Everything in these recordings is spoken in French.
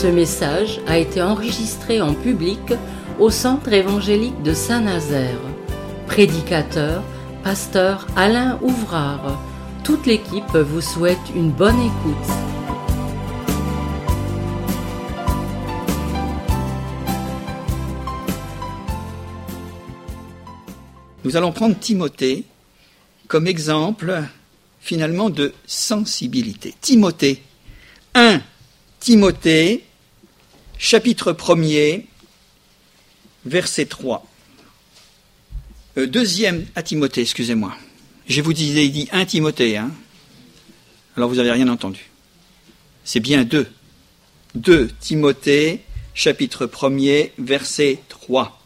Ce message a été enregistré en public au Centre évangélique de Saint-Nazaire. Prédicateur, pasteur Alain Ouvrard. Toute l'équipe vous souhaite une bonne écoute. Nous allons prendre Timothée comme exemple, finalement, de sensibilité. Timothée, 1 Timothée, chapitre 1er, verset 3. Deuxième à Timothée, excusez-moi. Je vous disais, il dit 1 Timothée, hein. Alors vous n'avez rien entendu. C'est bien 2. 2 Timothée, chapitre 1er, verset 3.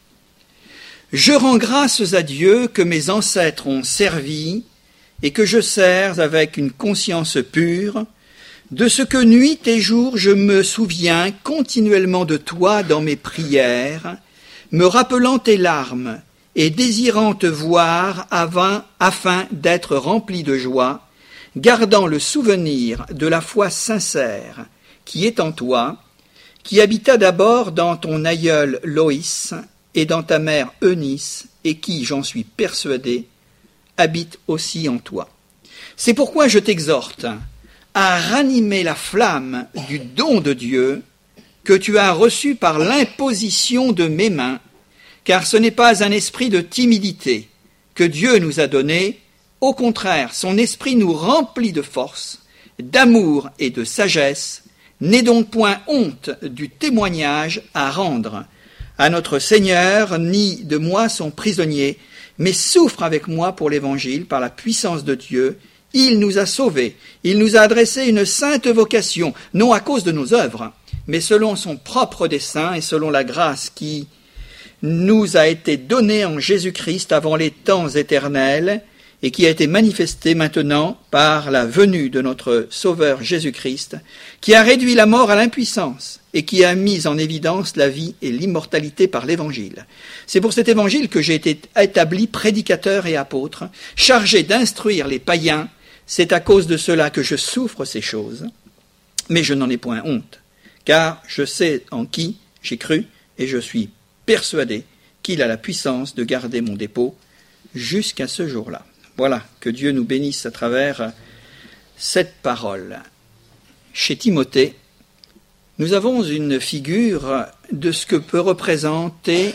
Je rends grâces à Dieu que mes ancêtres ont servi et que je sers avec une conscience pure, de ce que nuit et jour je me souviens continuellement de toi dans mes prières, me rappelant tes larmes et désirant te voir afin d'être rempli de joie, gardant le souvenir de la foi sincère qui est en toi, qui habita d'abord dans ton aïeul Loïs et dans ta mère Eunice, et qui, j'en suis persuadé, habite aussi en toi. C'est pourquoi je t'exhorte à ranimer la flamme du don de Dieu que tu as reçu par l'imposition de mes mains, car ce n'est pas un esprit de timidité que Dieu nous a donné, au contraire, son esprit nous remplit de force, d'amour et de sagesse. N'aie donc point honte du témoignage à rendre à notre Seigneur, ni de moi son prisonnier, mais souffre avec moi pour l'Évangile par la puissance de Dieu. Il nous a sauvés, il nous a adressé une sainte vocation, non à cause de nos œuvres, mais selon son propre dessein et selon la grâce qui nous a été donnée en Jésus-Christ avant les temps éternels et qui a été manifestée maintenant par la venue de notre Sauveur Jésus-Christ, qui a réduit la mort à l'impuissance et qui a mis en évidence la vie et l'immortalité par l'Évangile. C'est pour cet Évangile que j'ai été établi prédicateur et apôtre, chargé d'instruire les païens. C'est à cause de cela que je souffre ces choses, mais je n'en ai point honte, car je sais en qui j'ai cru et je suis persuadé qu'il a la puissance de garder mon dépôt jusqu'à ce jour-là. Voilà, que Dieu nous bénisse à travers cette parole. Chez Timothée, nous avons une figure de ce que peut représenter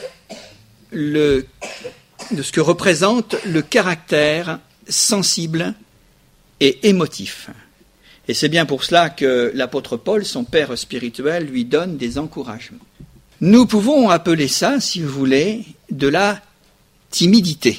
de ce que représente le caractère sensible et émotif. Et c'est bien pour cela que l'apôtre Paul, son père spirituel, lui donne des encouragements. Nous pouvons appeler ça, si vous voulez, de la timidité.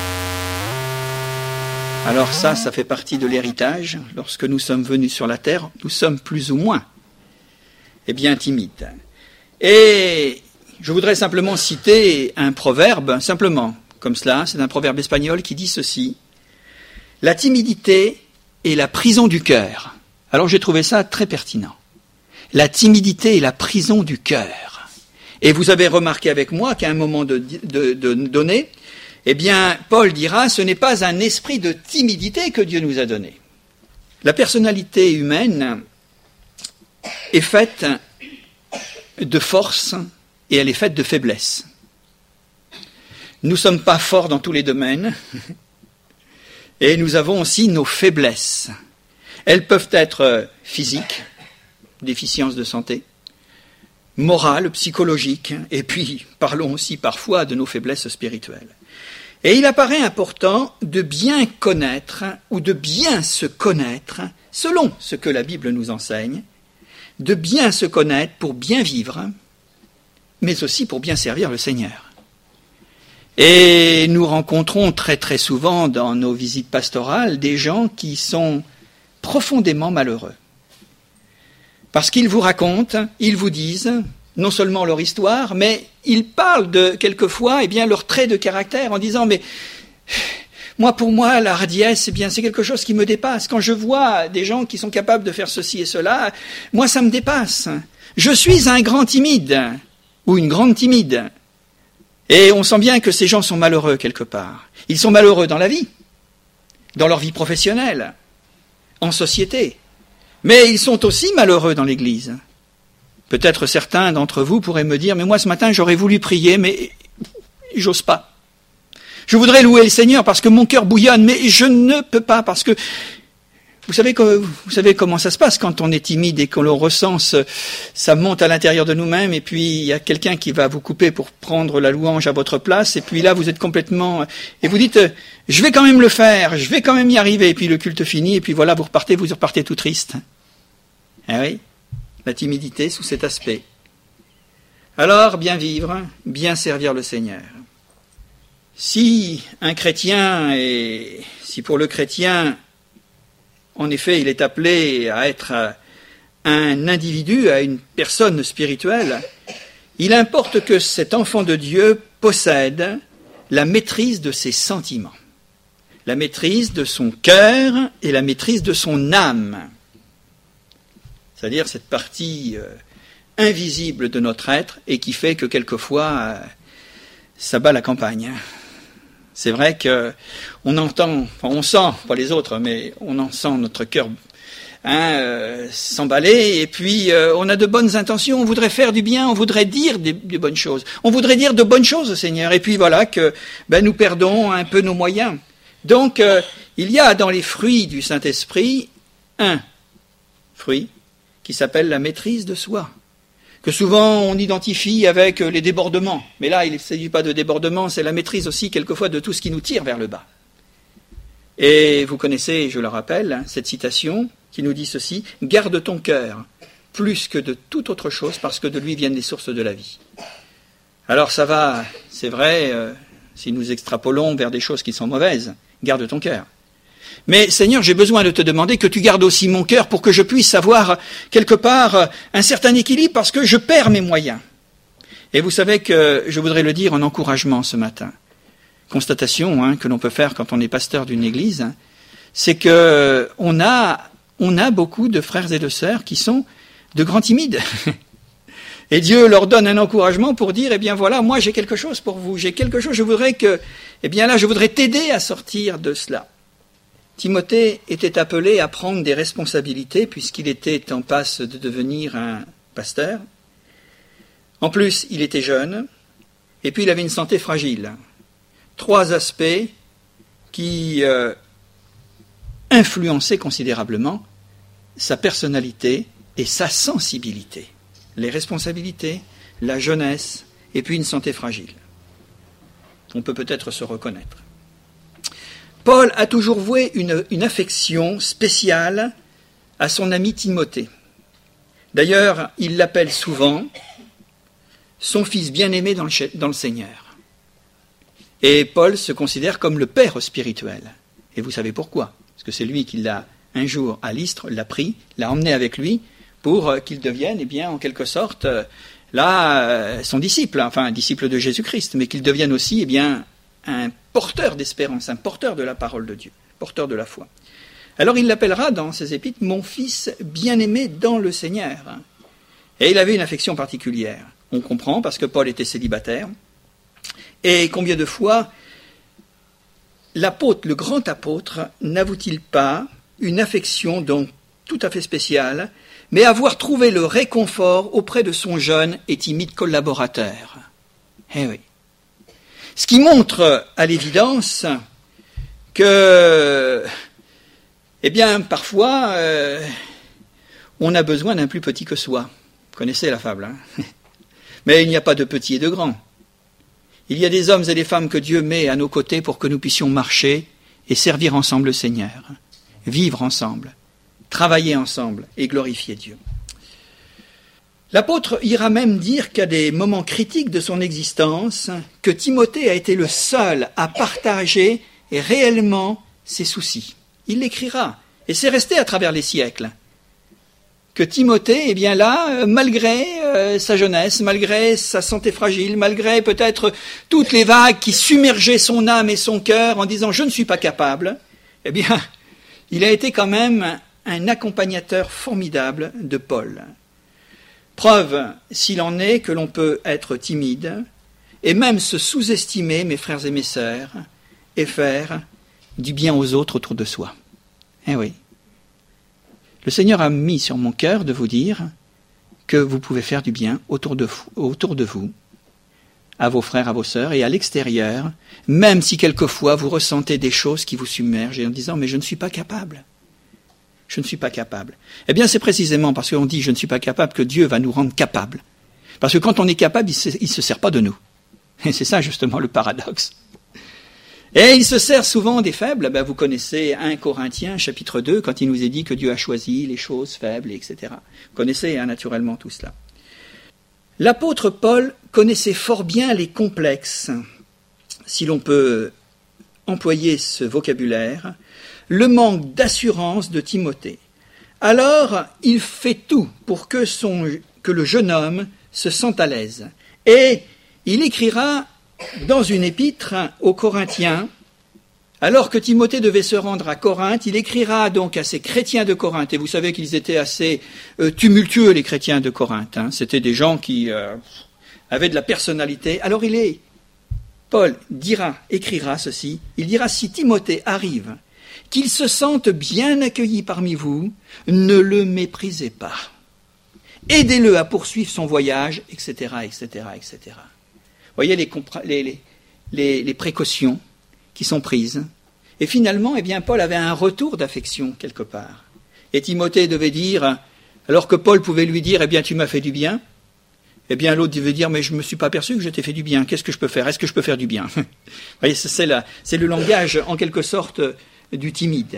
Alors ça fait partie de l'héritage. Lorsque nous sommes venus sur la terre, nous sommes plus ou moins, timides. Et je voudrais simplement citer un proverbe, simplement, comme cela, c'est un proverbe espagnol qui dit ceci. La timidité est la prison du cœur. Alors j'ai trouvé ça très pertinent. La timidité est la prison du cœur. Et vous avez remarqué avec moi qu'à un moment donné, Paul dira, ce n'est pas un esprit de timidité que Dieu nous a donné. La personnalité humaine est faite de force et elle est faite de faiblesse. Nous ne sommes pas forts dans tous les domaines et nous avons aussi nos faiblesses. Elles peuvent être physiques, déficience de santé, morales, psychologiques, et puis parlons aussi parfois de nos faiblesses spirituelles. Et il apparaît important de bien connaître ou de bien se connaître, selon ce que la Bible nous enseigne, de bien se connaître pour bien vivre, mais aussi pour bien servir le Seigneur. Et nous rencontrons très très souvent dans nos visites pastorales des gens qui sont profondément malheureux. Parce qu'ils vous racontent, ils vous disent non seulement leur histoire, mais ils parlent de, quelquefois, leurs traits de caractère en disant, mais pour moi, la hardiesse, c'est quelque chose qui me dépasse. Quand je vois des gens qui sont capables de faire ceci et cela, moi, ça me dépasse. Je suis un grand timide, ou une grande timide. Et on sent bien que ces gens sont malheureux quelque part. Ils sont malheureux dans la vie, dans leur vie professionnelle, en société. Mais ils sont aussi malheureux dans l'Église. Peut-être certains d'entre vous pourraient me dire, mais moi ce matin j'aurais voulu prier, mais j'ose pas. Je voudrais louer le Seigneur parce que mon cœur bouillonne, mais je ne peux pas parce que vous savez comment ça se passe quand on est timide et qu'on le ressent, ça monte à l'intérieur de nous-mêmes et puis il y a quelqu'un qui va vous couper pour prendre la louange à votre place et puis là vous êtes complètement... Et vous dites, je vais quand même le faire, je vais quand même y arriver et puis le culte finit et puis voilà, vous repartez tout triste. Ah oui, la timidité sous cet aspect. Alors, bien vivre, bien servir le Seigneur. Si pour le chrétien, en effet, il est appelé à être un individu, à une personne spirituelle, il importe que cet enfant de Dieu possède la maîtrise de ses sentiments, la maîtrise de son cœur et la maîtrise de son âme. C'est-à-dire cette partie invisible de notre être et qui fait que quelquefois, ça bat la campagne. C'est vrai qu'on entend, on sent, pas les autres, mais on en sent notre cœur s'emballer, et puis on a de bonnes intentions, on voudrait faire du bien, on voudrait dire des bonnes choses, on voudrait dire de bonnes choses au Seigneur, et puis voilà que nous perdons un peu nos moyens. Donc il y a dans les fruits du Saint-Esprit un fruit qui s'appelle la maîtrise de soi, que souvent on identifie avec les débordements. Mais là, il ne s'agit pas de débordement, c'est la maîtrise aussi quelquefois de tout ce qui nous tire vers le bas. Et vous connaissez, je le rappelle, cette citation qui nous dit ceci, « Garde ton cœur plus que de toute autre chose, parce que de lui viennent les sources de la vie. » Alors ça va, c'est vrai, si nous extrapolons vers des choses qui sont mauvaises, garde ton cœur. Mais Seigneur, j'ai besoin de te demander que tu gardes aussi mon cœur pour que je puisse avoir quelque part un certain équilibre parce que je perds mes moyens. Et vous savez que je voudrais le dire en encouragement ce matin. Constatation que l'on peut faire quand on est pasteur d'une église, c'est que on a beaucoup de frères et de sœurs qui sont de grands timides. Et Dieu leur donne un encouragement pour dire, voilà, moi j'ai quelque chose pour vous, j'ai quelque chose, je voudrais t'aider à sortir de cela. Timothée était appelé à prendre des responsabilités puisqu'il était en passe de devenir un pasteur. En plus, il était jeune et puis il avait une santé fragile. 3 aspects qui influençaient considérablement sa personnalité et sa sensibilité. Les responsabilités, la jeunesse et puis une santé fragile. On peut peut-être se reconnaître. Paul a toujours voué une affection spéciale à son ami Timothée. D'ailleurs, il l'appelle souvent son fils bien-aimé dans le Seigneur. Et Paul se considère comme le père spirituel. Et vous savez pourquoi ? Parce que c'est lui qui l'a, un jour à Lystre, l'a pris, l'a emmené avec lui pour qu'il devienne, en quelque sorte, son disciple, enfin un disciple de Jésus-Christ, mais qu'il devienne aussi, un porteur d'espérance, un porteur de la parole de Dieu, porteur de la foi. Alors il l'appellera dans ses épîtres « mon fils bien-aimé dans le Seigneur ». Et il avait une affection particulière. On comprend parce que Paul était célibataire. Et combien de fois l'apôtre, le grand apôtre, n'avoue-t-il pas une affection donc tout à fait spéciale, mais avoir trouvé le réconfort auprès de son jeune et timide collaborateur. Eh oui. Ce qui montre à l'évidence que, parfois, on a besoin d'un plus petit que soi. Vous connaissez la fable, Mais il n'y a pas de petit et de grand. Il y a des hommes et des femmes que Dieu met à nos côtés pour que nous puissions marcher et servir ensemble le Seigneur, vivre ensemble, travailler ensemble et glorifier Dieu. L'apôtre ira même dire qu'à des moments critiques de son existence, que Timothée a été le seul à partager réellement ses soucis. Il l'écrira, et c'est resté à travers les siècles. Que Timothée, malgré sa jeunesse, malgré sa santé fragile, malgré peut-être toutes les vagues qui submergeaient son âme et son cœur en disant « je ne suis pas capable », il a été quand même un accompagnateur formidable de Paul. Preuve, s'il en est, que l'on peut être timide et même se sous-estimer, mes frères et mes sœurs, et faire du bien aux autres autour de soi. Eh oui. Le Seigneur a mis sur mon cœur de vous dire que vous pouvez faire du bien autour de vous, à vos frères, à vos sœurs, et à l'extérieur, même si quelquefois vous ressentez des choses qui vous submergent, et en disant « mais je ne suis pas capable ». Je ne suis pas capable. Eh bien, c'est précisément parce qu'on dit « je ne suis pas capable » que Dieu va nous rendre capables. Parce que quand on est capable, il ne se sert pas de nous. Et c'est ça justement le paradoxe. Et il se sert souvent des faibles. Ben, vous connaissez 1 Corinthiens chapitre 2, quand il nous est dit que Dieu a choisi les choses faibles, etc. Vous connaissez naturellement tout cela. L'apôtre Paul connaissait fort bien les complexes, si l'on peut employer ce vocabulaire, le manque d'assurance de Timothée. Alors, il fait tout pour que le jeune homme se sente à l'aise. Et il écrira dans une épître aux Corinthiens, alors que Timothée devait se rendre à Corinthe, il écrira donc à ces chrétiens de Corinthe, et vous savez qu'ils étaient assez tumultueux, les chrétiens de Corinthe, hein. C'était des gens qui avaient de la personnalité. Alors Paul écrira ceci, il dira, si Timothée arrive, qu'il se sente bien accueilli parmi vous, ne le méprisez pas. Aidez-le à poursuivre son voyage, etc., etc., etc. Vous voyez les précautions qui sont prises. Et finalement, Paul avait un retour d'affection quelque part. Et Timothée devait dire, alors que Paul pouvait lui dire, tu m'as fait du bien, l'autre devait dire, mais je ne me suis pas aperçu que je t'ai fait du bien, qu'est-ce que je peux faire? Est-ce que je peux faire du bien? Vous voyez, c'est le langage, en quelque sorte, du timide.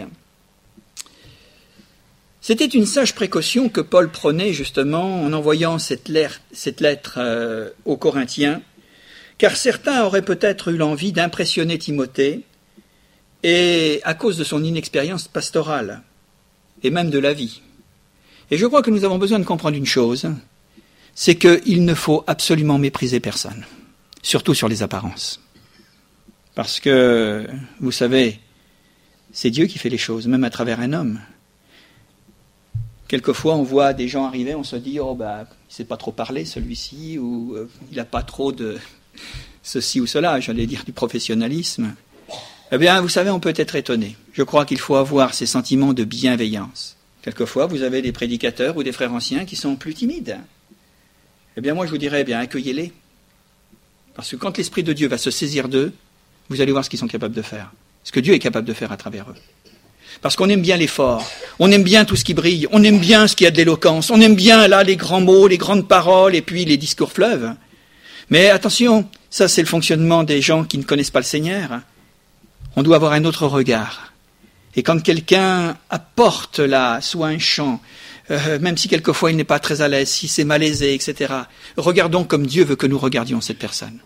C'était une sage précaution que Paul prenait, justement, en envoyant cette lettre aux Corinthiens, car certains auraient peut-être eu l'envie d'impressionner Timothée, et à cause de son inexpérience pastorale, et même de la vie. Et je crois que nous avons besoin de comprendre une chose, c'est qu'il ne faut absolument mépriser personne, surtout sur les apparences. Parce que, vous savez, c'est Dieu qui fait les choses, même à travers un homme. Quelquefois, on voit des gens arriver, on se dit, il ne sait pas trop parler, celui-ci, ou il n'a pas trop de ceci ou cela, j'allais dire du professionnalisme. Vous savez, on peut être étonné. Je crois qu'il faut avoir ces sentiments de bienveillance. Quelquefois, vous avez des prédicateurs ou des frères anciens qui sont plus timides. Moi, je vous dirais, accueillez-les. Parce que quand l'Esprit de Dieu va se saisir d'eux, vous allez voir ce qu'ils sont capables de faire. Ce que Dieu est capable de faire à travers eux. Parce qu'on aime bien l'effort, on aime bien tout ce qui brille, on aime bien ce qui a de l'éloquence, on aime bien là les grands mots, les grandes paroles et puis les discours fleuves. Mais attention, ça c'est le fonctionnement des gens qui ne connaissent pas le Seigneur. On doit avoir un autre regard. Et quand quelqu'un apporte là, soit un chant, même si quelquefois il n'est pas très à l'aise, si c'est malaisé, etc., regardons comme Dieu veut que nous regardions cette personne.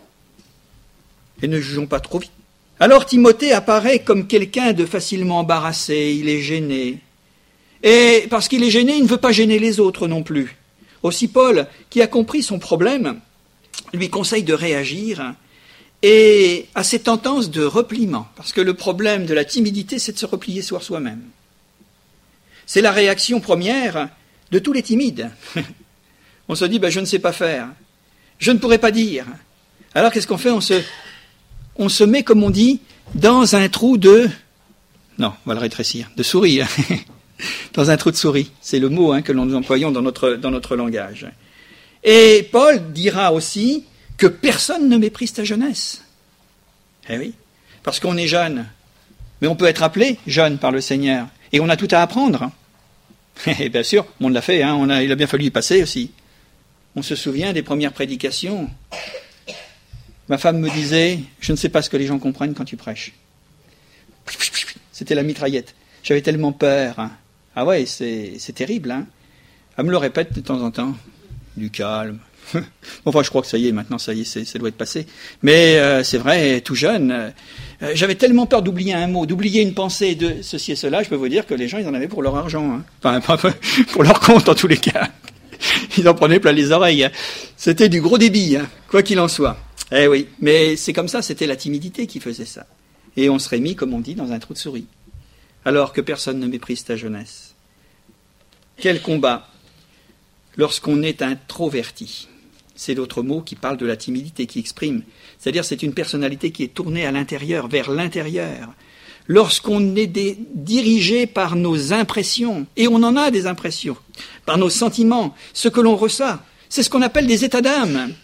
Et ne jugeons pas trop vite. Alors Timothée apparaît comme quelqu'un de facilement embarrassé, il est gêné. Et parce qu'il est gêné, il ne veut pas gêner les autres non plus. Aussi Paul, qui a compris son problème, lui conseille de réagir et à ces tendances de repliement. Parce que le problème de la timidité, c'est de se replier sur soi-même. C'est la réaction première de tous les timides. On se dit, je ne sais pas faire, je ne pourrais pas dire. Alors qu'est-ce qu'on fait? On se met, comme on dit, dans un trou de... Non, on va le rétrécir, de souris. Dans un trou de souris. C'est le mot que nous employons dans notre langage. Et Paul dira aussi que personne ne méprise ta jeunesse. Eh oui, parce qu'on est jeune. Mais on peut être appelé jeune par le Seigneur. Et on a tout à apprendre. Et bien sûr, on l'a fait, il a bien fallu y passer aussi. On se souvient des premières prédications. Ma femme me disait, je ne sais pas ce que les gens comprennent quand tu prêches. C'était la mitraillette. J'avais tellement peur. Ah ouais, c'est terrible. Elle me le répète de temps en temps. Du calme. Enfin, je crois que ça y est, maintenant, ça y est, ça doit être passé. Mais c'est vrai, tout jeune, j'avais tellement peur d'oublier un mot, d'oublier une pensée, de ceci et cela, je peux vous dire que les gens, ils en avaient pour leur argent. Enfin, pour leur compte, en tous les cas. Ils en prenaient plein les oreilles. C'était du gros débit, quoi qu'il en soit. Eh oui, mais c'est comme ça, c'était la timidité qui faisait ça. Et on serait mis, comme on dit, dans un trou de souris. Alors que personne ne méprise ta jeunesse. Quel combat lorsqu'on est introverti. C'est l'autre mot qui parle de la timidité, qui exprime. C'est-à-dire c'est une personnalité qui est tournée à l'intérieur, vers l'intérieur. lorsqu'on est dirigé par nos impressions, et on en a des impressions, par nos sentiments, ce que l'on ressent, c'est ce qu'on appelle des états d'âme.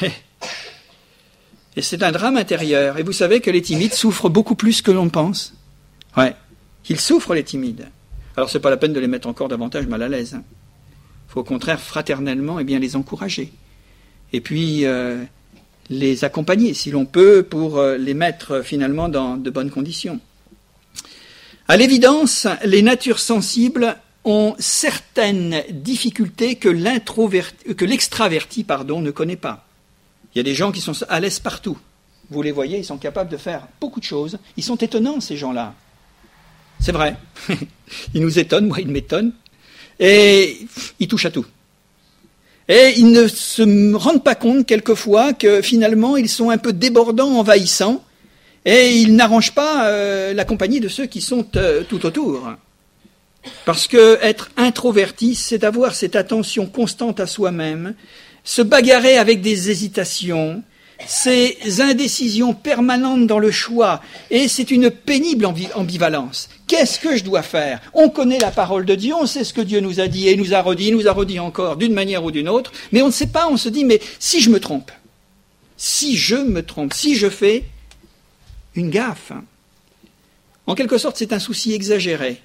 Et c'est un drame intérieur. Et vous savez que les timides souffrent beaucoup plus que l'on pense. Ouais, qu'ils souffrent les timides. Alors c'est pas la peine de les mettre encore davantage mal à l'aise. Il faut au contraire fraternellement les encourager. Et puis les accompagner si l'on peut pour les mettre finalement dans de bonnes conditions. À l'évidence, les natures sensibles ont certaines difficultés que l'extraverti ne connaît pas. Il y a des gens qui sont à l'aise partout. Vous les voyez, ils sont capables de faire beaucoup de choses. Ils sont étonnants, ces gens-là. C'est vrai. Ils nous étonnent, moi ils m'étonnent. Et ils touchent à tout. Et ils ne se rendent pas compte quelquefois que finalement ils sont un peu débordants, envahissants, et ils n'arrangent pas la compagnie de ceux qui sont tout autour. Parce que être introverti, c'est avoir cette attention constante à soi-même, se bagarrer avec des hésitations, ces indécisions permanentes dans le choix, et c'est une pénible ambivalence. Qu'est-ce que je dois faire? On connaît la parole de Dieu, on sait ce que Dieu nous a dit et nous a redit encore d'une manière ou d'une autre, mais on ne sait pas, on se dit, mais si je me trompe, si je fais une gaffe, en quelque sorte c'est un souci exagéré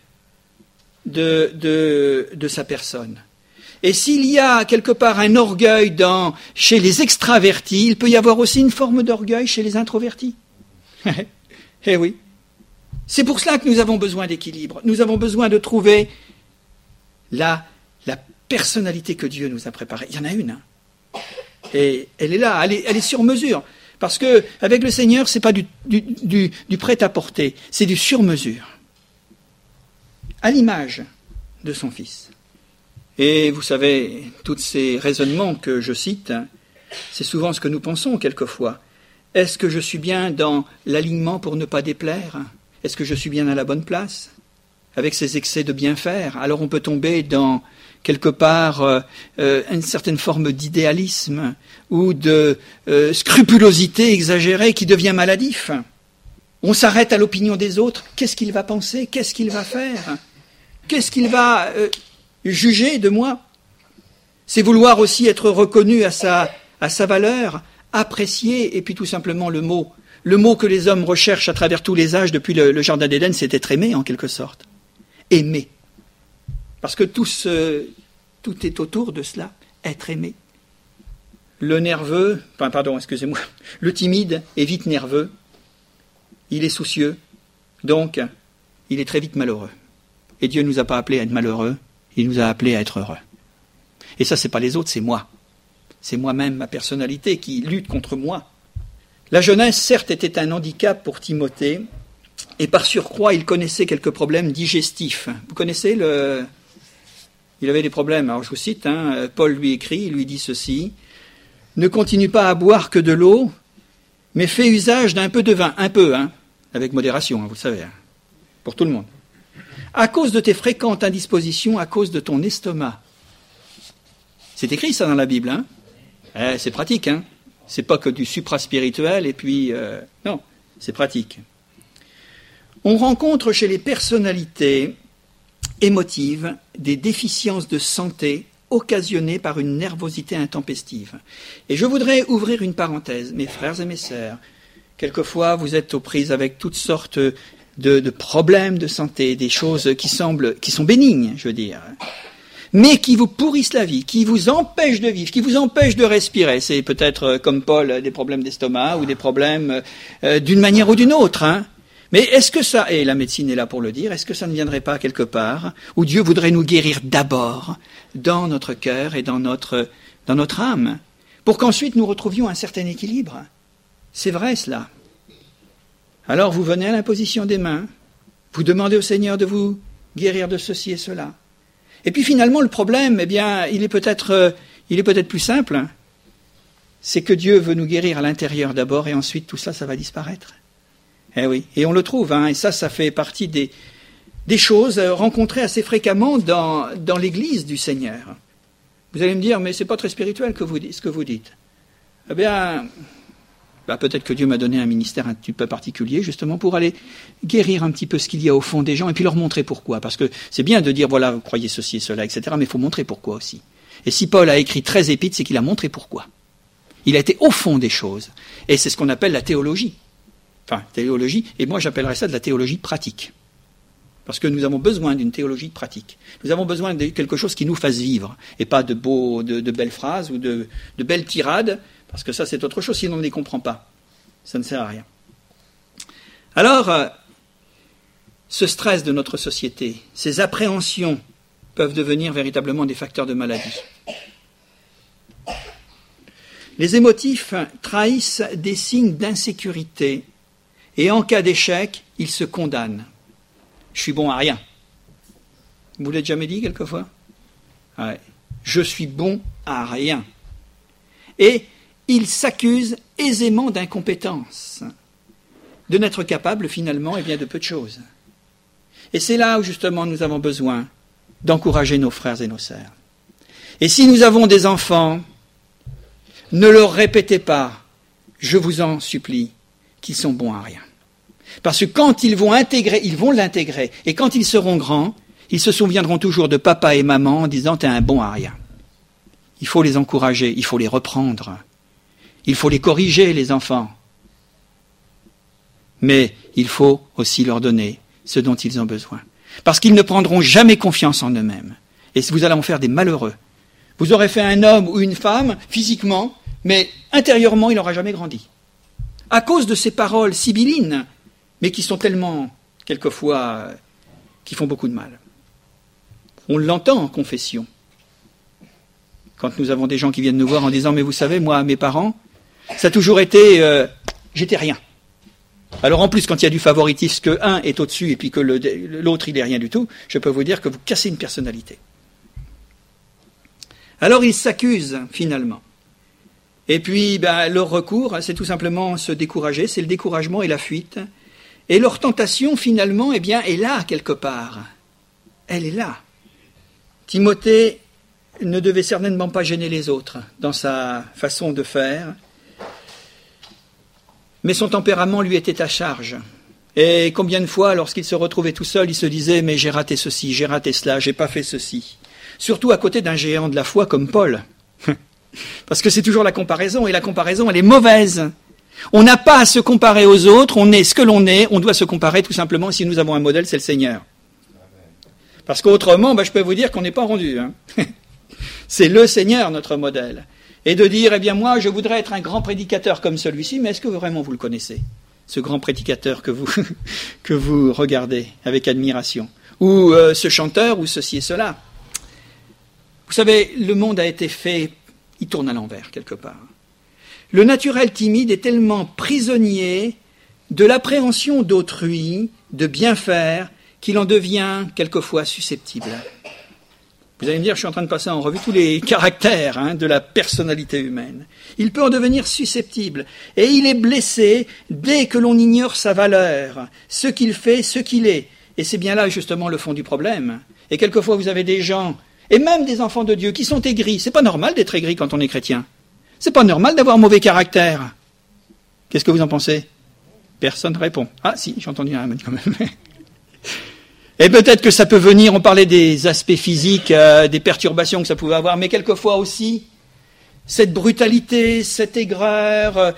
de sa personne. Et s'il y a quelque part un orgueil chez les extravertis, il peut y avoir aussi une forme d'orgueil chez les introvertis. Eh oui. C'est pour cela que nous avons besoin d'équilibre. Nous avons besoin de trouver la personnalité que Dieu nous a préparée. Il y en a une. Et elle est là, elle est sur mesure. Parce que avec le Seigneur, c'est pas du prêt-à-porter, c'est du sur-mesure. À l'image de son Fils. Et vous savez, tous ces raisonnements que je cite, c'est souvent ce que nous pensons quelquefois. Est-ce que je suis bien dans l'alignement pour ne pas déplaire? Est-ce que je suis bien à la bonne place? Avec ces excès de bien faire, alors on peut tomber dans quelque part une certaine forme d'idéalisme ou de scrupulosité exagérée qui devient maladif. On s'arrête à l'opinion des autres. Qu'est-ce qu'il va penser? Qu'est-ce qu'il va faire? Qu'est-ce qu'il va juger de moi? C'est vouloir aussi être reconnu à sa valeur, apprécié, et puis tout simplement le mot que les hommes recherchent à travers tous les âges depuis le Jardin d'Éden, c'est être aimé en quelque sorte. Aimer. Parce que tout est autour de cela, être aimé. Le timide est vite nerveux, il est soucieux, donc il est très vite malheureux. Et Dieu ne nous a pas appelés à être malheureux, il nous a appelés à être heureux. Et ça, c'est pas les autres, c'est moi. C'est moi-même, ma personnalité, qui lutte contre moi. La jeunesse, certes, était un handicap pour Timothée, et par surcroît, il connaissait quelques problèmes digestifs. Vous connaissez Il avait des problèmes. Alors je vous cite, Paul lui écrit, il lui dit ceci: « Ne continue pas à boire que de l'eau, mais fais usage d'un peu de vin, un peu, avec modération, vous le savez, pour tout le monde. À cause de tes fréquentes indispositions, à cause de ton estomac. » C'est écrit ça dans la Bible, c'est pratique, C'est pas que du supra-spirituel et puis... non, c'est pratique. On rencontre chez les personnalités émotives des déficiences de santé occasionnées par une nervosité intempestive. Et je voudrais ouvrir une parenthèse, mes frères et mes sœurs. Quelquefois, vous êtes aux prises avec toutes sortes de problèmes de santé, des choses qui sont bénignes, je veux dire, mais qui vous pourrissent la vie, qui vous empêchent de vivre, qui vous empêchent de respirer. C'est peut-être, comme Paul, des problèmes d'estomac ou des problèmes d'une manière ou d'une autre. Mais est-ce que ça, et la médecine est là pour le dire, est-ce que ça ne viendrait pas quelque part où Dieu voudrait nous guérir d'abord dans notre cœur et dans notre âme, pour qu'ensuite nous retrouvions un certain équilibre? C'est vrai cela. Alors vous venez à l'imposition des mains, vous demandez au Seigneur de vous guérir de ceci et cela. Et puis finalement le problème, il est peut-être plus simple. C'est que Dieu veut nous guérir à l'intérieur d'abord et ensuite tout ça va disparaître. Eh oui, et on le trouve, et ça fait partie des choses rencontrées assez fréquemment dans l'Église du Seigneur. Vous allez me dire, mais c'est pas très spirituel ce que vous dites. Eh bien, Peut-être que Dieu m'a donné un ministère un petit peu particulier, justement, pour aller guérir un petit peu ce qu'il y a au fond des gens et puis leur montrer pourquoi. Parce que c'est bien de dire, voilà, vous croyez ceci et cela, etc., mais il faut montrer pourquoi aussi. Et si Paul a écrit 13 épîtres, c'est qu'il a montré pourquoi. Il a été au fond des choses. Et c'est ce qu'on appelle la théologie. Enfin, théologie, et moi j'appellerais ça de la théologie pratique. Parce que nous avons besoin d'une théologie pratique. Nous avons besoin de quelque chose qui nous fasse vivre, et pas de belles phrases ou de belles tirades, parce que ça c'est autre chose, sinon on ne les comprend pas. Ça ne sert à rien. Alors, ce stress de notre société, ces appréhensions peuvent devenir véritablement des facteurs de maladie. Les émotifs trahissent des signes d'insécurité, et en cas d'échec, ils se condamnent. Je suis bon à rien. Vous l'avez jamais dit quelquefois ? Ouais. Je suis bon à rien. Et ils s'accusent aisément d'incompétence, de n'être capables finalement de peu de choses. Et c'est là où justement nous avons besoin d'encourager nos frères et nos sœurs. Et si nous avons des enfants, ne leur répétez pas, je vous en supplie, qu'ils sont bons à rien. Parce que quand ils vont l'intégrer, et quand ils seront grands, ils se souviendront toujours de papa et maman en disant « t'es un bon à rien ». Il faut les encourager, il faut les reprendre, il faut les corriger, les enfants. Mais il faut aussi leur donner ce dont ils ont besoin. Parce qu'ils ne prendront jamais confiance en eux-mêmes. Et vous allez en faire des malheureux. Vous aurez fait un homme ou une femme, physiquement, mais intérieurement, il n'aura jamais grandi. À cause de ces paroles sibyllines, mais qui sont tellement, quelquefois, qui font beaucoup de mal. On l'entend en confession. Quand nous avons des gens qui viennent nous voir en disant « mais vous savez, moi, mes parents, ça a toujours été... j'étais rien ». Alors en plus, quand il y a du favoritisme, que un est au-dessus et puis que l'autre, il n'est rien du tout, je peux vous dire que vous cassez une personnalité. Alors ils s'accusent, finalement. Et puis, leur recours, c'est tout simplement se décourager, c'est le découragement et la fuite. Et leur tentation, finalement, est là, quelque part. Elle est là. Timothée ne devait certainement pas gêner les autres dans sa façon de faire, mais son tempérament lui était à charge. Et combien de fois, lorsqu'il se retrouvait tout seul, il se disait « mais j'ai raté ceci, j'ai raté cela, j'ai pas fait ceci ». Surtout à côté d'un géant de la foi comme Paul. Parce que c'est toujours la comparaison, et la comparaison, elle est mauvaise. On n'a pas à se comparer aux autres, on est ce que l'on est, on doit se comparer tout simplement, si nous avons un modèle, c'est le Seigneur. Parce qu'autrement, je peux vous dire qu'on n'est pas rendu. C'est le Seigneur, notre modèle. Et de dire, moi, je voudrais être un grand prédicateur comme celui-ci, mais est-ce que vraiment vous le connaissez, ce grand prédicateur que vous regardez avec admiration, ou ce chanteur, ou ceci et cela. Vous savez, le monde a été fait, il tourne à l'envers quelque part. Le naturel timide est tellement prisonnier de l'appréhension d'autrui, de bien faire, qu'il en devient quelquefois susceptible. Vous allez me dire, je suis en train de passer en revue tous les caractères de la personnalité humaine. Il peut en devenir susceptible, et il est blessé dès que l'on ignore sa valeur, ce qu'il fait, ce qu'il est. Et c'est bien là justement le fond du problème. Et quelquefois vous avez des gens, et même des enfants de Dieu, qui sont aigris. C'est pas normal d'être aigri quand on est chrétien. C'est pas normal d'avoir mauvais caractère. Qu'est-ce que vous en pensez ? Personne ne répond. Ah si, j'ai entendu un quand même. Et peut-être que ça peut venir, on parlait des aspects physiques, des perturbations que ça pouvait avoir, mais quelquefois aussi, cette brutalité, cette aigreur,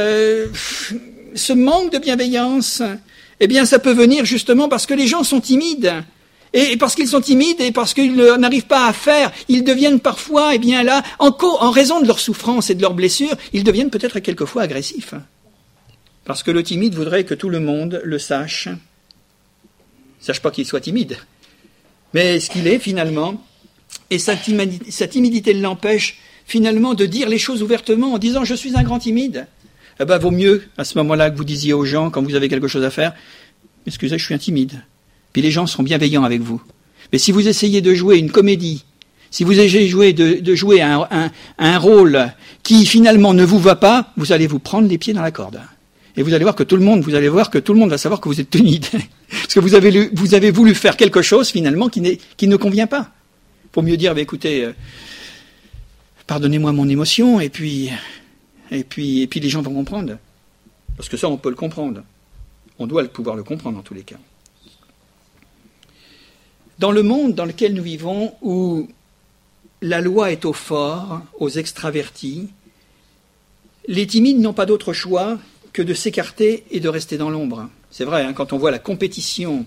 ce manque de bienveillance, ça peut venir justement parce que les gens sont timides. Et parce qu'ils sont timides et parce qu'ils n'arrivent pas à faire, ils deviennent parfois, en raison de leur souffrance et de leurs blessures, ils deviennent peut-être quelquefois agressifs. Parce que le timide voudrait que tout le monde le sache. Sache pas qu'il soit timide, mais ce qu'il est finalement, et sa timidité l'empêche finalement de dire les choses ouvertement en disant « je suis un grand timide ». Vaut mieux à ce moment-là que vous disiez aux gens, quand vous avez quelque chose à faire « excusez, je suis un timide ». Puis les gens seront bienveillants avec vous. Mais si vous essayez de jouer une comédie, si vous essayez de jouer un rôle qui finalement ne vous va pas, vous allez vous prendre les pieds dans la corde. Et vous allez voir que tout le monde va savoir que vous êtes timide. Parce que vous avez voulu faire quelque chose finalement qui ne convient pas. Faut mieux dire, écoutez, pardonnez-moi mon émotion, et puis les gens vont comprendre. Parce que ça, on peut le comprendre. On doit pouvoir le comprendre en tous les cas. Dans le monde dans lequel nous vivons, où la loi est aux forts, aux extravertis, les timides n'ont pas d'autre choix que de s'écarter et de rester dans l'ombre. C'est vrai, hein, quand on voit la compétition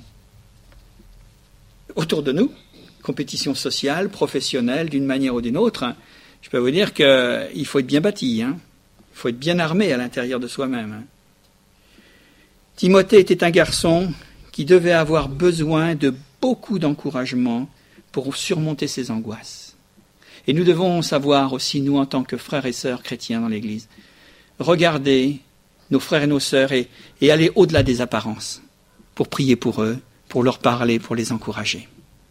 autour de nous, compétition sociale, professionnelle, d'une manière ou d'une autre, hein, je peux vous dire qu'il faut être bien bâti, hein, il faut être bien armé à l'intérieur de soi-même. Hein. Timothée était un garçon qui devait avoir besoin de beaucoup d'encouragement pour surmonter ses angoisses. Et nous devons savoir aussi, nous, en tant que frères et sœurs chrétiens dans l'Église, regarder nos frères et nos sœurs et aller au-delà des apparences pour prier pour eux, pour leur parler, pour les encourager.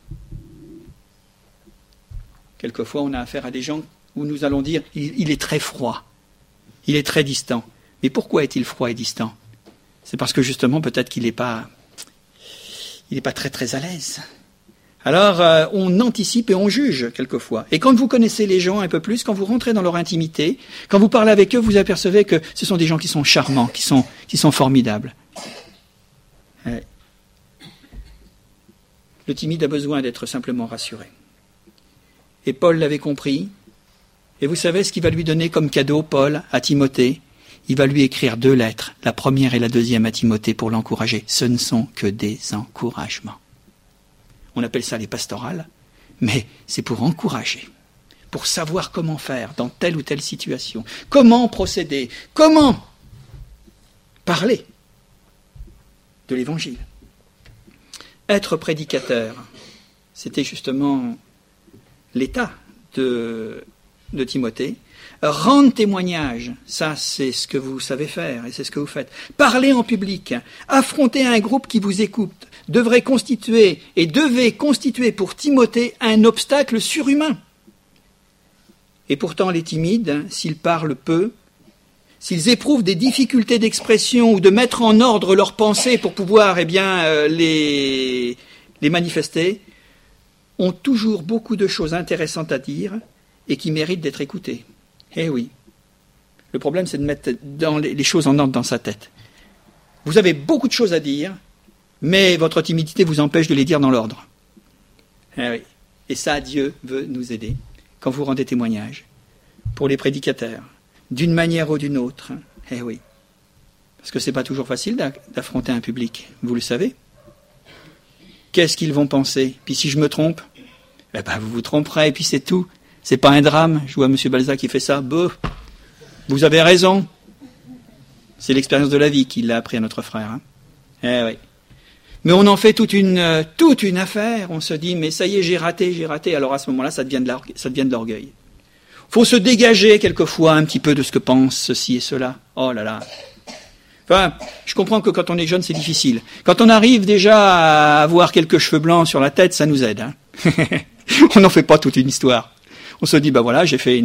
Quelquefois, on a affaire à des gens où nous allons dire « il est très froid, il est très distant ». Mais pourquoi est-il froid et distant ? C'est parce que justement, peut-être qu'il n'est pas très très à l'aise. Alors, on anticipe et on juge quelquefois. Et quand vous connaissez les gens un peu plus, quand vous rentrez dans leur intimité, quand vous parlez avec eux, vous apercevez que ce sont des gens qui sont charmants, qui sont formidables. Le timide a besoin d'être simplement rassuré. Et Paul l'avait compris. Et vous savez ce qu'il va lui donner comme cadeau, Paul, à Timothée ? Il va lui écrire 2 lettres, la première et la deuxième à Timothée pour l'encourager. Ce ne sont que des encouragements. On appelle ça les pastorales, mais c'est pour encourager, pour savoir comment faire dans telle ou telle situation, comment procéder, comment parler de l'Évangile. Être prédicateur, c'était justement l'état de Timothée. Rendre témoignage, ça c'est ce que vous savez faire et c'est ce que vous faites. Parler en public, affronter un groupe qui vous écoute, devait constituer pour Timothée un obstacle surhumain. Et pourtant les timides, s'ils parlent peu, s'ils éprouvent des difficultés d'expression ou de mettre en ordre leurs pensées pour pouvoir les manifester, ont toujours beaucoup de choses intéressantes à dire et qui méritent d'être écoutées. Eh oui. Le problème, c'est de mettre les choses en ordre dans sa tête. Vous avez beaucoup de choses à dire, mais votre timidité vous empêche de les dire dans l'ordre. Eh oui. Et ça, Dieu veut nous aider quand vous rendez témoignage. Pour les prédicateurs, d'une manière ou d'une autre. Eh oui. Parce que c'est pas toujours facile d'affronter un public, vous le savez. Qu'est-ce qu'ils vont penser ? Puis si je me trompe, vous vous tromperez, et puis c'est tout. C'est pas un drame. Je vois M. Balzac qui fait ça. Vous avez raison. C'est l'expérience de la vie qui l'a appris à notre frère. Hein. Eh oui. Mais on en fait toute une affaire. On se dit, mais ça y est, j'ai raté. Alors à ce moment-là, ça devient de l'orgueil. Faut se dégager quelquefois un petit peu de ce que pense ceci et cela. Oh là là. Enfin, je comprends que quand on est jeune, c'est difficile. Quand on arrive déjà à avoir quelques cheveux blancs sur la tête, ça nous aide. Hein. On n'en fait pas toute une histoire. On se dit, j'ai fait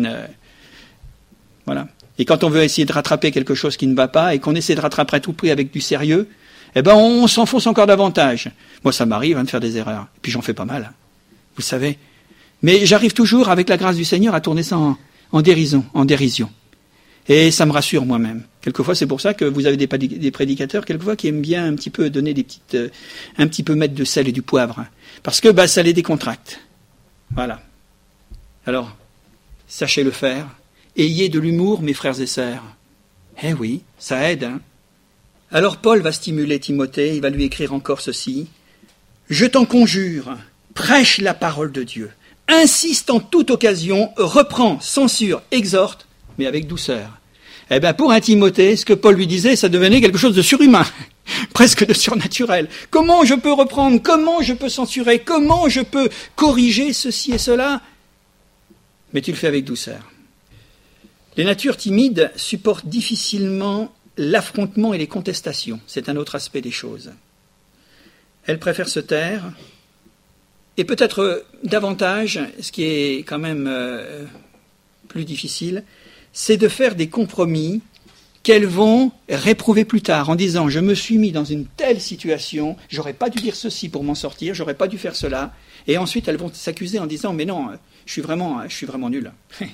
Voilà. Et quand on veut essayer de rattraper quelque chose qui ne va pas, et qu'on essaie de rattraper à tout prix avec du sérieux, on s'enfonce encore davantage. Moi, ça m'arrive de faire des erreurs. Et puis j'en fais pas mal. Vous savez. Mais j'arrive toujours, avec la grâce du Seigneur, à tourner ça en dérision. Et ça me rassure moi-même. Quelquefois, c'est pour ça que vous avez des prédicateurs, quelquefois, qui aiment bien un petit peu donner un petit peu mettre de sel et du poivre. Parce que, ça les décontracte. Voilà. Alors, sachez le faire. Ayez de l'humour, mes frères et sœurs. Eh oui, ça aide. Hein. Alors Paul va stimuler Timothée, il va lui écrire encore ceci. « Je t'en conjure, prêche la parole de Dieu. Insiste en toute occasion, reprends, censure, exhorte, mais avec douceur. » Pour un Timothée, ce que Paul lui disait, ça devenait quelque chose de surhumain, presque de surnaturel. Comment je peux reprendre? Comment je peux censurer? Comment je peux corriger ceci et cela? Mais tu le fais avec douceur. Les natures timides supportent difficilement l'affrontement et les contestations. C'est un autre aspect des choses. Elles préfèrent se taire. Et peut-être davantage, ce qui est quand même plus difficile, c'est de faire des compromis qu'elles vont réprouver plus tard en disant « je me suis mis dans une telle situation, j'aurais pas dû dire ceci pour m'en sortir, j'aurais pas dû faire cela ». Et ensuite, elles vont s'accuser en disant « mais non, je suis vraiment nul ».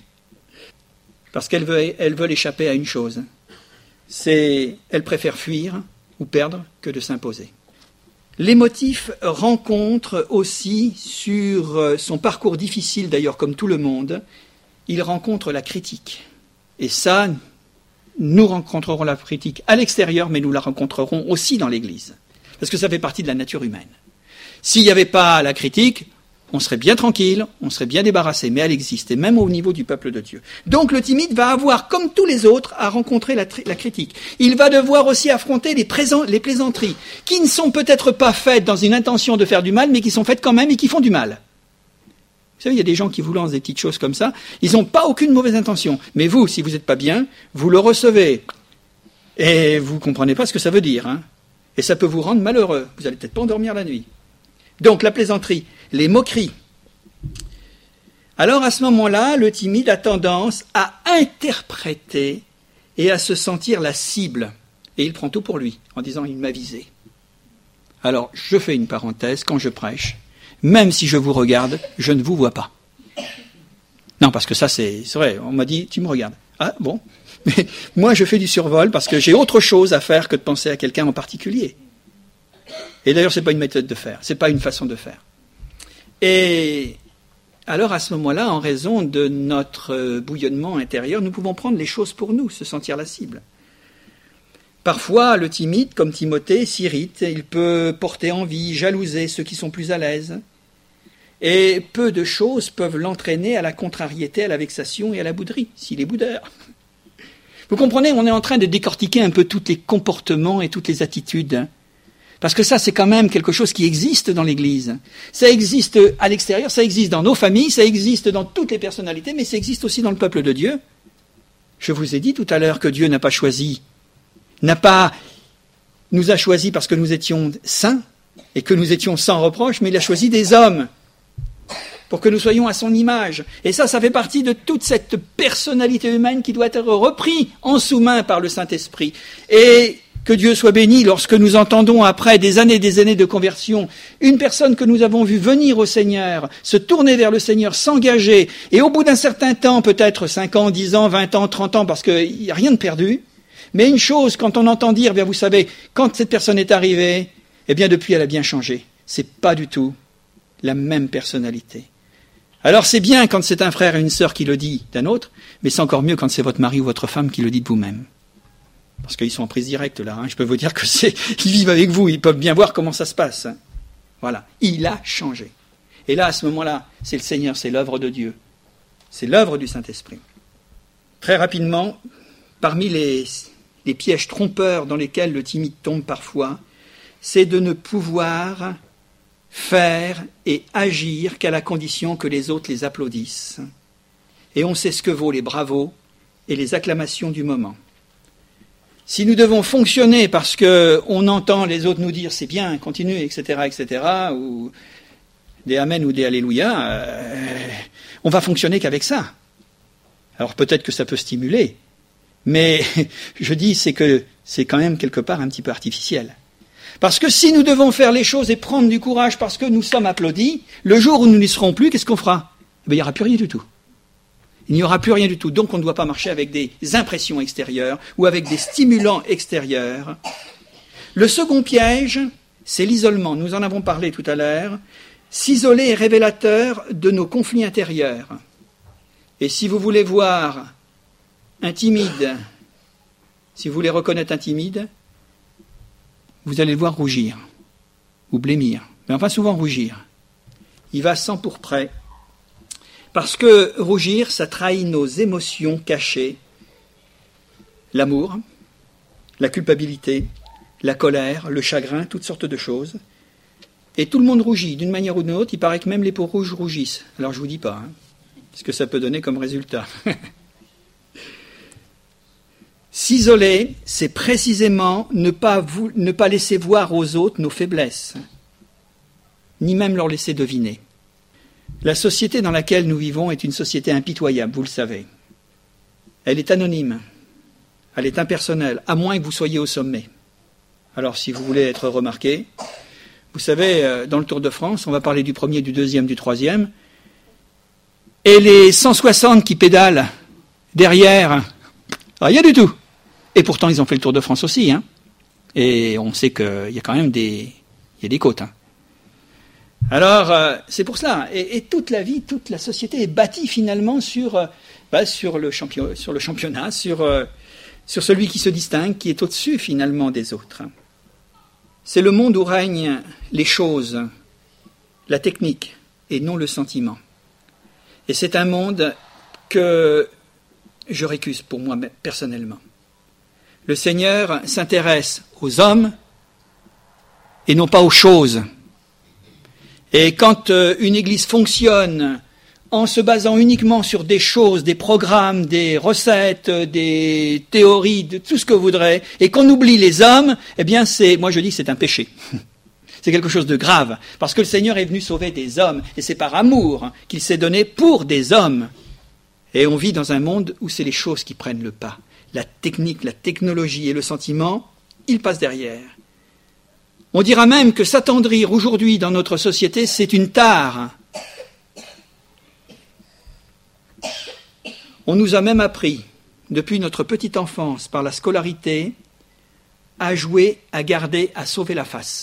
Parce qu'elles veulent échapper à une chose, Elle préfère fuir ou perdre que de s'imposer. L'émotif rencontre aussi, sur son parcours difficile d'ailleurs comme tout le monde, il rencontre la critique. Et ça, nous rencontrerons la critique à l'extérieur, mais nous la rencontrerons aussi dans l'Église. Parce que ça fait partie de la nature humaine. S'il n'y avait pas la critique, on serait bien tranquille, on serait bien débarrassé, mais elle existe, et même au niveau du peuple de Dieu. Donc le timide va avoir, comme tous les autres, à rencontrer la critique. Il va devoir aussi affronter les plaisanteries, qui ne sont peut-être pas faites dans une intention de faire du mal, mais qui sont faites quand même et qui font du mal. Vous savez, il y a des gens qui vous lancent des petites choses comme ça, ils n'ont pas aucune mauvaise intention. Mais vous, si vous n'êtes pas bien, vous le recevez. Et vous ne comprenez pas ce que ça veut dire, hein. Et ça peut vous rendre malheureux. Vous n'allez peut-être pas endormir la nuit. Donc la plaisanterie, les moqueries. Alors à ce moment-là, le timide a tendance à interpréter et à se sentir la cible. Et il prend tout pour lui, en disant « il m'a visé ». Alors, je fais une parenthèse, quand je prêche, même si je vous regarde, je ne vous vois pas. Non, parce que ça c'est vrai, on m'a dit « tu me regardes ». Ah bon. Mais moi je fais du survol parce que j'ai autre chose à faire que de penser à quelqu'un en particulier. Et d'ailleurs, ce n'est pas une méthode de faire, ce n'est pas une façon de faire. Et alors, à ce moment-là, en raison de notre bouillonnement intérieur, nous pouvons prendre les choses pour nous, se sentir la cible. Parfois, le timide, comme Timothée, s'irrite, il peut porter envie, jalouser ceux qui sont plus à l'aise. Et peu de choses peuvent l'entraîner à la contrariété, à la vexation et à la bouderie, s'il est boudeur. Vous comprenez, on est en train de décortiquer un peu tous les comportements et toutes les attitudes. Parce que ça, c'est quand même quelque chose qui existe dans l'Église. Ça existe à l'extérieur, ça existe dans nos familles, ça existe dans toutes les personnalités, mais ça existe aussi dans le peuple de Dieu. Je vous ai dit tout à l'heure que Dieu nous a choisis parce que nous étions saints et que nous étions sans reproche, mais il a choisi des hommes pour que nous soyons à son image. Et ça fait partie de toute cette personnalité humaine qui doit être reprise en sous-main par le Saint-Esprit. Et que Dieu soit béni lorsque nous entendons, après des années de conversion, une personne que nous avons vue venir au Seigneur, se tourner vers le Seigneur, s'engager, et au bout d'un certain temps, peut-être 5 ans, 10 ans, 20 ans, 30 ans, parce qu'il n'y a rien de perdu, mais une chose, quand on entend dire, bien vous savez, quand cette personne est arrivée, eh bien depuis elle a bien changé. C'est pas du tout la même personnalité. Alors c'est bien quand c'est un frère et une sœur qui le dit d'un autre, mais c'est encore mieux quand c'est votre mari ou votre femme qui le dit de vous-même. Parce qu'ils sont en prise directe là, hein. Je peux vous dire que ils vivent avec vous, ils peuvent bien voir comment ça se passe. Hein. Voilà, il a changé. Et là, à ce moment-là, c'est le Seigneur, c'est l'œuvre de Dieu. C'est l'œuvre du Saint-Esprit. Très rapidement, parmi les pièges trompeurs dans lesquels le timide tombe parfois, c'est de ne pouvoir faire et agir qu'à la condition que les autres les applaudissent. Et on sait ce que vaut les bravos et les acclamations du moment. Si nous devons fonctionner parce qu'on entend les autres nous dire « c'est bien, continuez, etc. », ou des Amen ou des Alléluia, on va fonctionner qu'avec ça. Alors peut-être que ça peut stimuler, mais je dis c'est que c'est quand même quelque part un petit peu artificiel. Parce que si nous devons faire les choses et prendre du courage parce que nous sommes applaudis, le jour où nous n'y serons plus, qu'est-ce qu'on fera ? Il n'y aura plus rien du tout. Il n'y aura plus rien du tout. Donc on ne doit pas marcher avec des impressions extérieures ou avec des stimulants extérieurs. Le second piège, c'est l'isolement. Nous en avons parlé tout à l'heure. S'isoler est révélateur de nos conflits intérieurs. Et si vous voulez voir un timide, si vous voulez reconnaître un timide, vous allez le voir rougir ou blêmir. Mais enfin souvent rougir. Il va s'empourprer. Parce que rougir, ça trahit nos émotions cachées. L'amour, la culpabilité, la colère, le chagrin, toutes sortes de choses. Et tout le monde rougit, d'une manière ou d'une autre. Il paraît que même les peaux rouges rougissent. Alors je ne vous dis pas, ce que ça peut donner comme résultat. S'isoler, c'est précisément ne pas laisser voir aux autres nos faiblesses, ni même leur laisser deviner. La société dans laquelle nous vivons est une société impitoyable, vous le savez. Elle est anonyme, elle est impersonnelle, à moins que vous soyez au sommet. Alors si vous voulez être remarqué, vous savez, dans le Tour de France, on va parler du premier, du deuxième, du troisième, et les 160 qui pédalent derrière, rien du tout. Et pourtant, ils ont fait le Tour de France aussi, hein. Et on sait qu'il y a quand même des côtes, hein. Alors, c'est pour cela. Et toute la vie, toute la société est bâtie finalement sur le championnat, sur celui qui se distingue, qui est au-dessus finalement des autres. C'est le monde où règnent les choses, la technique, et non le sentiment. Et c'est un monde que je récuse pour moi personnellement. Le Seigneur s'intéresse aux hommes et non pas aux choses. Et quand une église fonctionne en se basant uniquement sur des choses, des programmes, des recettes, des théories, de tout ce que vous voudrez, et qu'on oublie les hommes, eh bien moi je dis que c'est un péché. C'est quelque chose de grave, parce que le Seigneur est venu sauver des hommes, et c'est par amour qu'il s'est donné pour des hommes. Et on vit dans un monde où c'est les choses qui prennent le pas. La technique, la technologie et le sentiment, ils passent derrière. On dira même que s'attendrir aujourd'hui dans notre société, c'est une tare. On nous a même appris, depuis notre petite enfance, par la scolarité, à jouer, à garder, à sauver la face.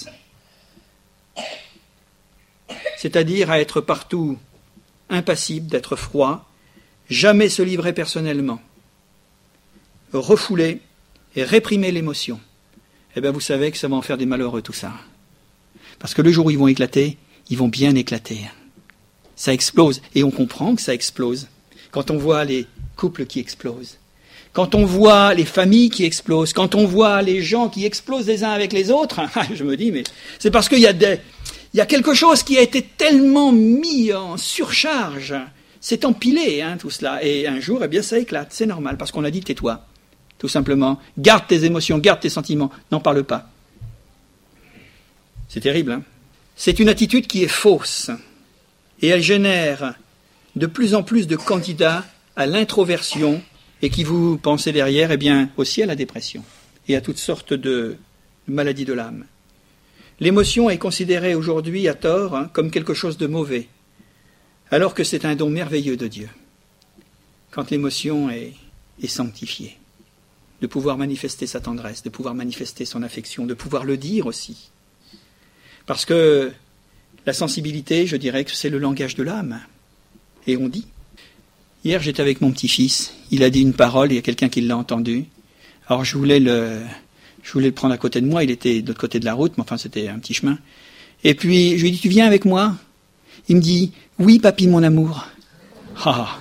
C'est-à-dire à être partout impassible, d'être froid, jamais se livrer personnellement, refouler et réprimer l'émotion. Eh bien, vous savez que ça va en faire des malheureux, tout ça. Parce que le jour où ils vont éclater, ils vont bien éclater. Ça explose. Et on comprend que ça explose. Quand on voit les couples qui explosent, quand on voit les familles qui explosent, quand on voit les gens qui explosent les uns avec les autres, je me dis, mais c'est parce qu'il y a quelque chose qui a été tellement mis en surcharge. C'est empilé, tout cela. Et un jour, eh bien, ça éclate. C'est normal, parce qu'on a dit, tais-toi. Tout simplement, garde tes émotions, garde tes sentiments, n'en parle pas. C'est terrible, hein. C'est une attitude qui est fausse, et elle génère de plus en plus de candidats à l'introversion, et qui vous pensez derrière, eh bien, aussi à la dépression, et à toutes sortes de maladies de l'âme. L'émotion est considérée aujourd'hui, à tort, comme quelque chose de mauvais, alors que c'est un don merveilleux de Dieu, quand l'émotion est sanctifiée. De pouvoir manifester sa tendresse, de pouvoir manifester son affection, de pouvoir le dire aussi. Parce que la sensibilité, je dirais que c'est le langage de l'âme. Et on dit. Hier, j'étais avec mon petit-fils, il a dit une parole, il y a quelqu'un qui l'a entendu. Alors je voulais le prendre à côté de moi, il était de l'autre côté de la route, mais enfin c'était un petit chemin. Et puis je lui ai dit, tu viens avec moi ? Il me dit, oui papy mon amour. Ah.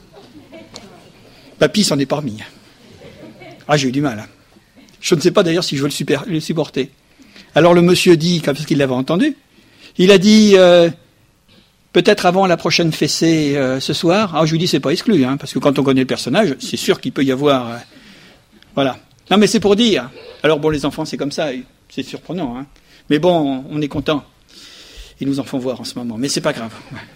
Papy s'en est pas remis. Ah, j'ai eu du mal. Je ne sais pas d'ailleurs si je veux le supporter. Alors le monsieur dit, parce qu'il l'avait entendu, il a dit, peut-être avant la prochaine fessée ce soir. Alors je lui dis, c'est pas exclu, parce que quand on connaît le personnage, c'est sûr qu'il peut y avoir... voilà. Non mais c'est pour dire. Alors bon, les enfants, c'est comme ça, c'est surprenant. Mais bon, on est content. Ils nous en font voir en ce moment, mais c'est pas grave.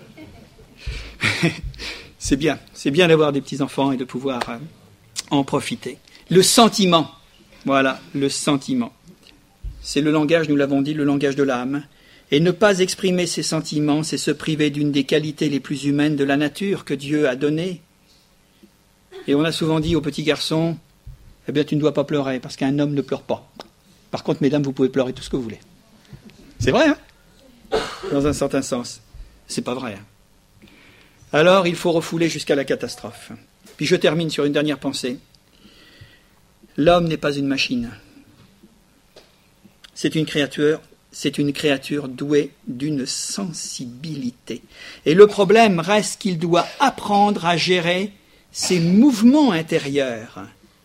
C'est bien d'avoir des petits-enfants et de pouvoir en profiter. Le sentiment, voilà, le sentiment. C'est le langage, nous l'avons dit, le langage de l'âme. Et ne pas exprimer ses sentiments, c'est se priver d'une des qualités les plus humaines de la nature que Dieu a donnée. Et on a souvent dit aux petits garçons, eh bien tu ne dois pas pleurer, parce qu'un homme ne pleure pas. Par contre, mesdames, vous pouvez pleurer tout ce que vous voulez. C'est vrai, dans un certain sens. C'est pas vrai. Alors, il faut refouler jusqu'à la catastrophe. Puis je termine sur une dernière pensée. L'homme n'est pas une machine. C'est une créature douée d'une sensibilité. Et le problème reste qu'il doit apprendre à gérer ses mouvements intérieurs,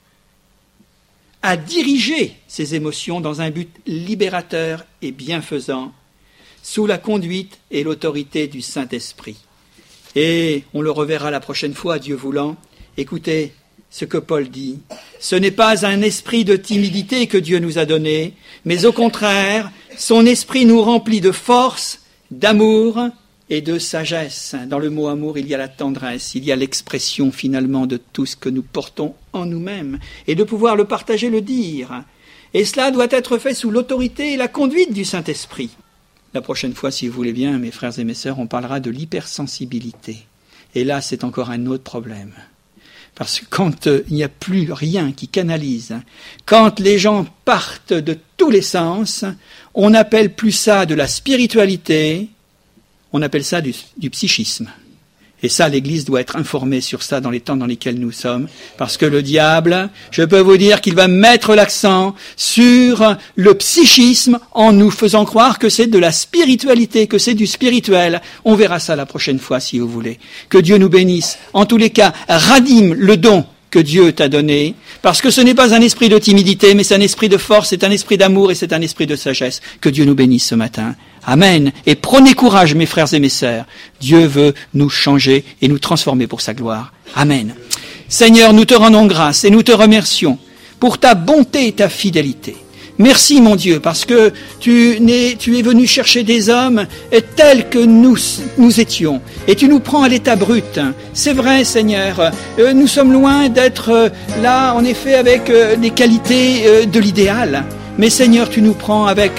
à diriger ses émotions dans un but libérateur et bienfaisant, sous la conduite et l'autorité du Saint-Esprit. Et on le reverra la prochaine fois, Dieu voulant. Écoutez ce que Paul dit. Ce n'est pas un esprit de timidité que Dieu nous a donné, mais au contraire, son esprit nous remplit de force, d'amour et de sagesse. Dans le mot amour, il y a la tendresse, il y a l'expression finalement de tout ce que nous portons en nous-mêmes, et de pouvoir le partager, le dire. Et cela doit être fait sous l'autorité et la conduite du Saint-Esprit. La prochaine fois, si vous voulez bien, mes frères et mes sœurs, on parlera de l'hypersensibilité. Et là, c'est encore un autre problème. Parce que quand il n'y a plus rien qui canalise, quand les gens partent de tous les sens, on n'appelle plus ça de la spiritualité, on appelle ça du psychisme. Et ça, l'Église doit être informée sur ça dans les temps dans lesquels nous sommes, parce que le diable, je peux vous dire qu'il va mettre l'accent sur le psychisme en nous faisant croire que c'est de la spiritualité, que c'est du spirituel. On verra ça la prochaine fois si vous voulez. Que Dieu nous bénisse. En tous les cas, radime le don que Dieu t'a donné, parce que ce n'est pas un esprit de timidité, mais c'est un esprit de force, c'est un esprit d'amour et c'est un esprit de sagesse. Que Dieu nous bénisse ce matin. Amen. Et prenez courage, mes frères et mes sœurs. Dieu veut nous changer et nous transformer pour sa gloire. Amen. Seigneur, nous te rendons grâce et nous te remercions pour ta bonté et ta fidélité. Merci, mon Dieu, parce que tu es venu chercher des hommes tels que nous étions. Et tu nous prends à l'état brut. C'est vrai, Seigneur, nous sommes loin d'être là, en effet, avec les qualités de l'idéal. Mais Seigneur, tu nous prends avec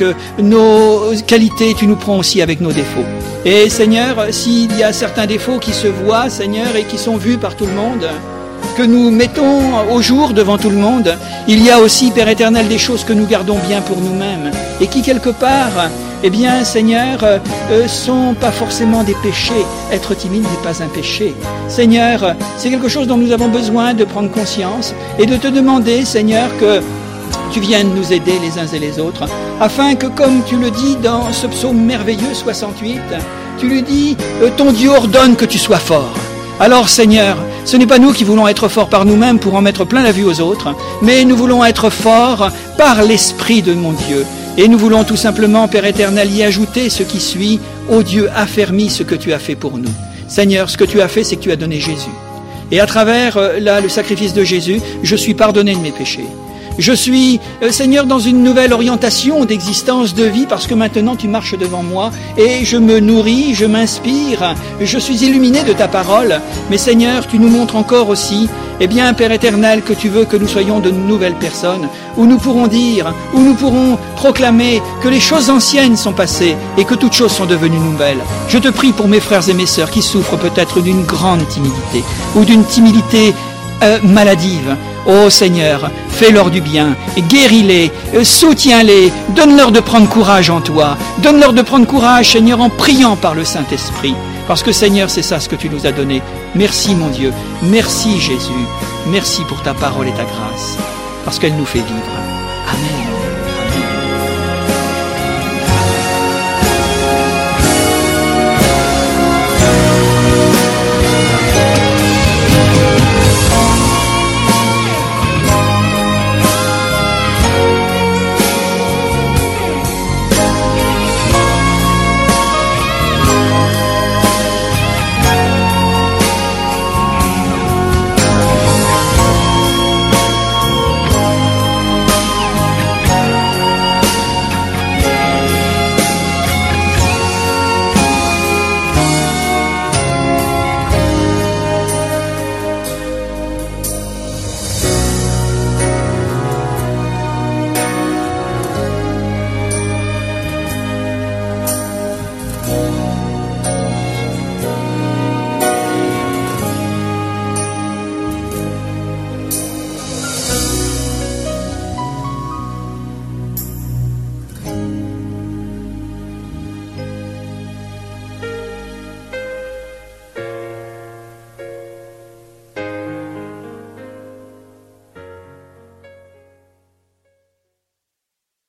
nos qualités, tu nous prends aussi avec nos défauts. Et Seigneur, s'il y a certains défauts qui se voient, Seigneur, et qui sont vus par tout le monde, que nous mettons au jour devant tout le monde, il y a aussi, Père éternel, des choses que nous gardons bien pour nous-mêmes et qui, quelque part, eh bien, Seigneur, sont pas forcément des péchés. Être timide n'est pas un péché. Seigneur, c'est quelque chose dont nous avons besoin de prendre conscience et de te demander, Seigneur, que tu viennes nous aider les uns et les autres, afin que, comme tu le dis dans ce psaume merveilleux 68, tu lui dis, ton Dieu ordonne que tu sois fort. Alors Seigneur, ce n'est pas nous qui voulons être forts par nous-mêmes pour en mettre plein la vue aux autres, mais nous voulons être forts par l'Esprit de mon Dieu. Et nous voulons tout simplement, Père éternel, y ajouter ce qui suit, ô Dieu, affermis ce que tu as fait pour nous. Seigneur, ce que tu as fait, c'est que tu as donné Jésus. Et à travers le sacrifice de Jésus, je suis pardonné de mes péchés. Je suis, Seigneur, dans une nouvelle orientation d'existence, de vie, parce que maintenant tu marches devant moi et je me nourris, je m'inspire, je suis illuminé de ta parole. Mais Seigneur, tu nous montres encore aussi, eh bien, Père éternel, que tu veux que nous soyons de nouvelles personnes, où nous pourrons dire, où nous pourrons proclamer que les choses anciennes sont passées et que toutes choses sont devenues nouvelles. Je te prie pour mes frères et mes sœurs qui souffrent peut-être d'une grande timidité ou d'une timidité maladive. Ô Seigneur, fais-leur du bien, guéris-les, soutiens-les, donne-leur de prendre courage en toi, donne-leur de prendre courage, Seigneur, en priant par le Saint-Esprit. Parce que Seigneur, c'est ça ce que tu nous as donné. Merci mon Dieu, merci Jésus, merci pour ta parole et ta grâce, parce qu'elle nous fait vivre. Amen.